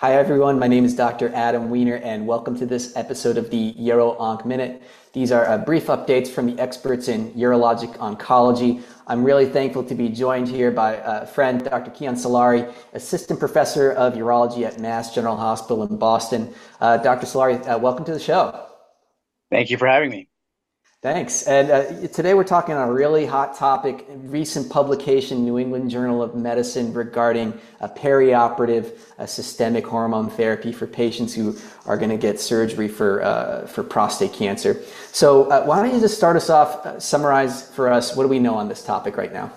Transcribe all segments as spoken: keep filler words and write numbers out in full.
Hi, everyone. My name is Doctor Adam Weiner, and welcome to this episode of the Uro-Onc Minute. These are uh, brief updates from the experts in urologic oncology. I'm really thankful to be joined here by a friend, Doctor Kian Solari, Assistant Professor of Urology at Mass General Hospital in Boston. Uh, Doctor Solari, uh, welcome to the show. Thank you for having me. Thanks. And uh, today we're talking on a really hot topic, recent publication, New England Journal of Medicine, regarding a perioperative uh, systemic hormone therapy for patients who are going to get surgery for uh, for prostate cancer. So uh, why don't you just start us off, uh, summarize for us, what do we know on this topic right now?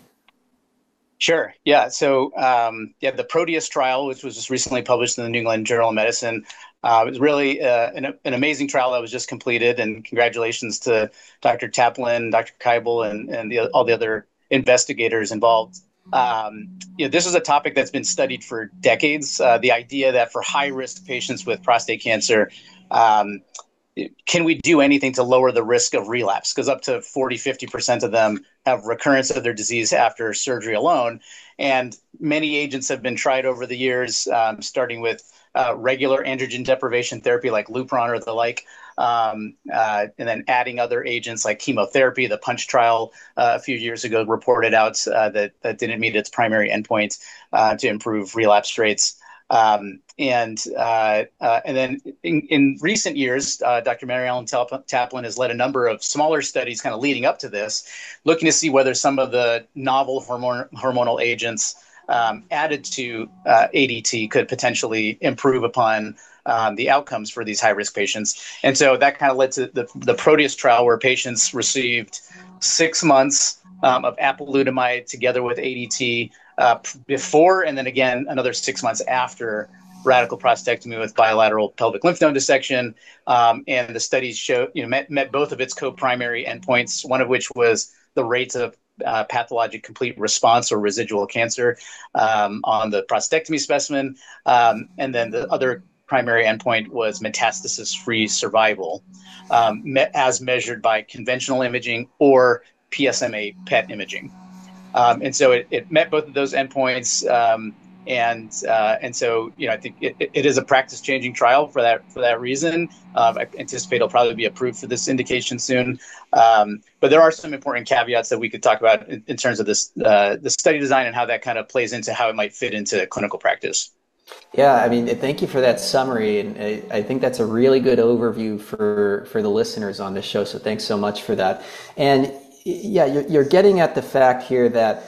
Sure. Yeah. So, um, yeah, the Proteus trial, which was just recently published in the New England Journal of Medicine, uh, it was really uh, an, an amazing trial that was just completed. And congratulations to Doctor Taplin, Doctor Keibel, and, and the, all the other investigators involved. Um, you know, this is a topic that's been studied for decades. Uh, the idea that for high-risk patients with prostate cancer, um, can we do anything to lower the risk of relapse? Because up to forty, fifty percent of them have recurrence of their disease after surgery alone. And many agents have been tried over the years, um, starting with uh, regular androgen deprivation therapy like Lupron or the like, um, uh, and then adding other agents like chemotherapy. The PUNCH trial uh, a few years ago reported out uh, that that didn't meet its primary endpoint uh, to improve relapse rates. Um, and uh, uh, and then in, in recent years, uh, Doctor Mary Ellen Taplin has led a number of smaller studies kind of leading up to this, looking to see whether some of the novel hormone, hormonal agents um, added to uh, A D T could potentially improve upon um, the outcomes for these high-risk patients. And so that kind of led to the, the Proteus trial, where patients received six months um, of apalutamide together with A D T Uh, before, and then again another six months after radical prostatectomy with bilateral pelvic lymph node dissection. Um, and the studies show, you know, met, met both of its co-primary endpoints, one of which was the rates of uh, pathologic complete response or residual cancer um, on the prostatectomy specimen. Um, and then the other primary endpoint was metastasis-free survival, um, met as measured by conventional imaging or P S M A P E T imaging. Um, and so it, it met both of those endpoints, um, and uh, and so you know I think it, it is a practice-changing trial for that for that reason. Um, I anticipate it'll probably be approved for this indication soon. Um, but there are some important caveats that we could talk about in, in terms of this uh, the study design and how that kind of plays into how it might fit into clinical practice. Yeah, I mean, thank you for that summary, and I, I think that's a really good overview for for the listeners on this show. So thanks so much for that. And yeah, you're, you're getting at the fact here that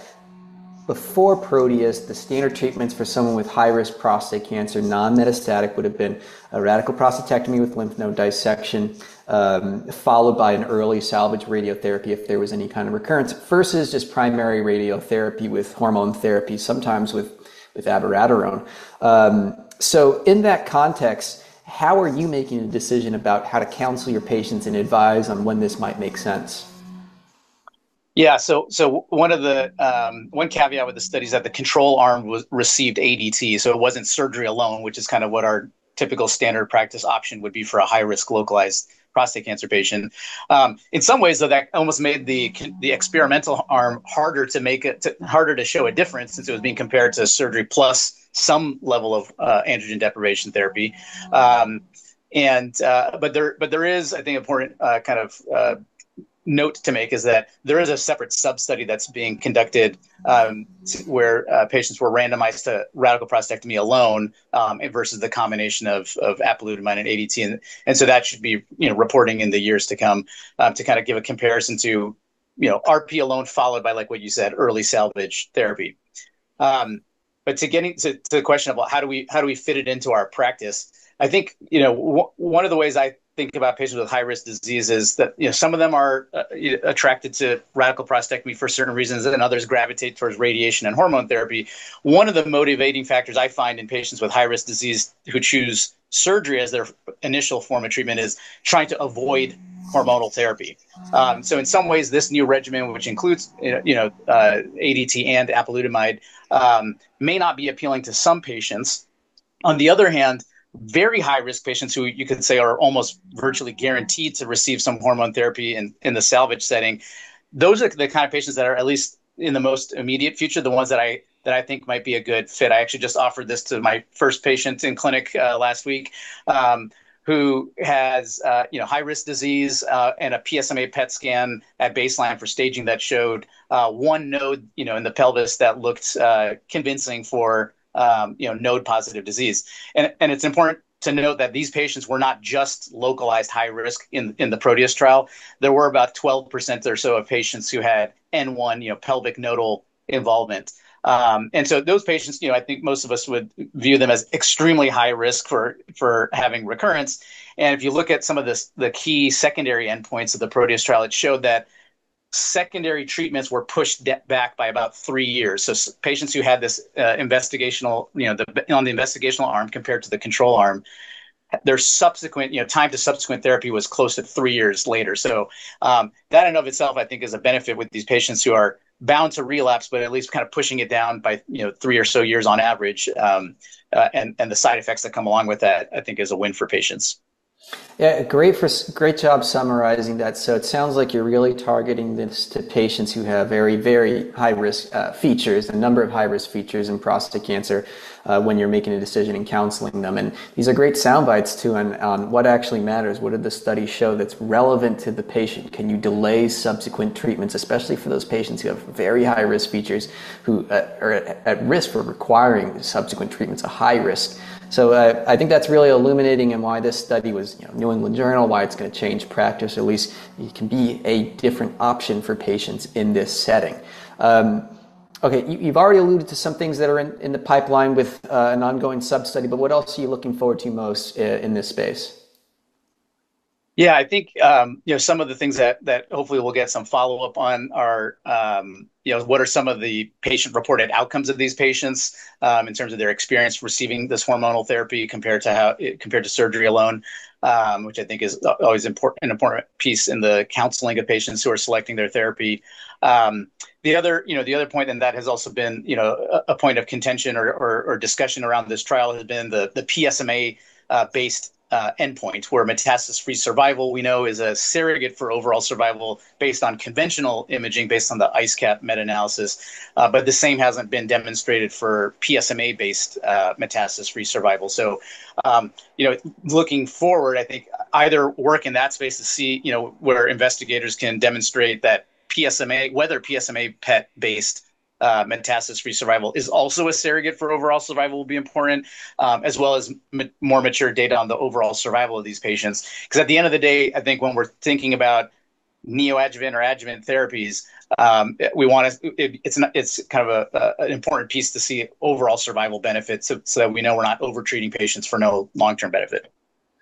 before Proteus, the standard treatments for someone with high-risk prostate cancer, non-metastatic, would have been a radical prostatectomy with lymph node dissection, um, followed by an early salvage radiotherapy if there was any kind of recurrence, versus just primary radiotherapy with hormone therapy, sometimes with, with abiraterone. Um, so in that context, how are you making a decision about how to counsel your patients and advise on when this might make sense? Yeah, so so one of the um, one caveat with the study is that the control arm was received A D T, so it wasn't surgery alone, which is kind of what our typical standard practice option would be for a high risk localized prostate cancer patient. Um, in some ways, though, that almost made the the experimental arm harder to make it to, harder to show a difference, since it was being compared to surgery plus some level of uh, androgen deprivation therapy. Um, and uh, but there but there is, I think, important uh, kind of uh, note to make is that there is a separate sub-study that's being conducted um, where uh, patients were randomized to radical prostatectomy alone um, versus the combination of, of apalutamide and A D T. And, and so that should be, you know, reporting in the years to come um, to kind of give a comparison to, you know, R P alone followed by, like what you said, early salvage therapy. Um, but to getting to, to the question about how do we how do we fit it into our practice, I think, you know, w- one of the ways I think about patients with high-risk disease is that, you know, some of them are uh, attracted to radical prostatectomy for certain reasons, and others gravitate towards radiation and hormone therapy. One of the motivating factors I find in patients with high-risk disease who choose surgery as their initial form of treatment is trying to avoid hormonal therapy. Um, so in some ways, this new regimen, which includes, you know, uh, A D T and apalutamide, um, may not be appealing to some patients. On the other hand, very high-risk patients who you could say are almost virtually guaranteed to receive some hormone therapy in, in the salvage setting, those are the kind of patients that are, at least in the most immediate future, the ones that I that I think might be a good fit. I actually just offered this to my first patient in clinic uh, last week, um, who has uh, you know high risk disease uh, and a P S M A P E T scan at baseline for staging that showed uh, one node you know in the pelvis that looked uh, convincing for um, you know node positive disease. And and it's important to note that these patients were not just localized high risk in in the Proteus trial. There were about twelve percent or so of patients who had N one, you know, pelvic nodal involvement. Um, and so those patients, you know, I think most of us would view them as extremely high risk for for having recurrence. And if you look at some of this, the key secondary endpoints of the Proteus trial, it showed that secondary treatments were pushed de- back by about three years. So s- patients who had this uh, investigational, you know, the, on the investigational arm compared to the control arm, their subsequent, you know, time to subsequent therapy was close to three years later. So um, that in of itself, I think, is a benefit with these patients who are bound to relapse, but at least kind of pushing it down by, you know, three or so years on average. Um, uh, and, and the side effects that come along with that, I think, is a win for patients. Yeah, great for great job summarizing that. So it sounds like you're really targeting this to patients who have very, very high risk uh, features, a number of high risk features in prostate cancer uh, when you're making a decision and counseling them. And these are great sound bites too on, on what actually matters. What did the study show that's relevant to the patient? Can you delay subsequent treatments, especially for those patients who have very high risk features who uh, are at, at risk for requiring subsequent treatments, a high risk? So uh, I think that's really illuminating, and why this study was, you know, New England Journal, why it's going to change practice, or at least it can be a different option for patients in this setting. Um, okay, you, you've already alluded to some things that are in, in the pipeline with uh, an ongoing sub-study, but what else are you looking forward to most uh, in this space? Yeah, I think um, you know some of the things that that hopefully we'll get some follow up on are um, you know what are some of the patient reported outcomes of these patients um, in terms of their experience receiving this hormonal therapy compared to how compared to surgery alone, um, which I think is always important an important piece in the counseling of patients who are selecting their therapy. Um, the other you know the other point, and that has also been you know a, a point of contention or, or, or discussion around this trial, has been the the P S M A uh, based Uh, endpoint, where metastasis-free survival we know is a surrogate for overall survival based on conventional imaging, based on the ICECAP meta-analysis, uh, but the same hasn't been demonstrated for P S M A-based uh, metastasis-free survival. So, um, you know, looking forward, I think either work in that space to see, you know, where investigators can demonstrate that P S M A, whether P S M A P E T-based Uh, metastasis-free survival is also a surrogate for overall survival will be important, um, as well as ma- more mature data on the overall survival of these patients. Because at the end of the day, I think when we're thinking about neoadjuvant or adjuvant therapies, um, we want to. It, it's not. It's kind of a, a, an important piece to see overall survival benefits, so, so that we know we're not overtreating patients for no long-term benefit.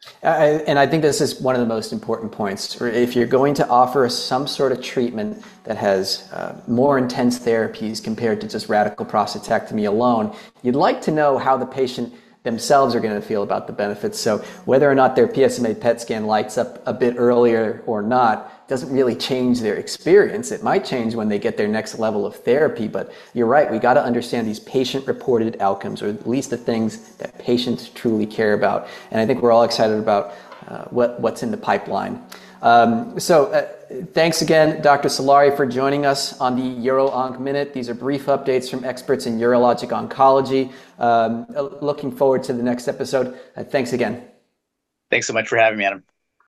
I, and I think this is one of the most important points. If you're going to offer some sort of treatment that has uh, more intense therapies compared to just radical prostatectomy alone, you'd like to know how the patient themselves are going to feel about the benefits. So whether or not their P S M A P E T scan lights up a bit earlier or not doesn't really change their experience. It might change when they get their next level of therapy, but you're right, we got to understand these patient-reported outcomes, or at least the things that patients truly care about. And I think we're all excited about uh, what, what's in the pipeline. Um, so uh, thanks again, Doctor Solari, for joining us on the Uro-Onc Minute. These are brief updates from experts in urologic oncology. Um, looking forward to the next episode. Uh, thanks again. Thanks so much for having me, Adam.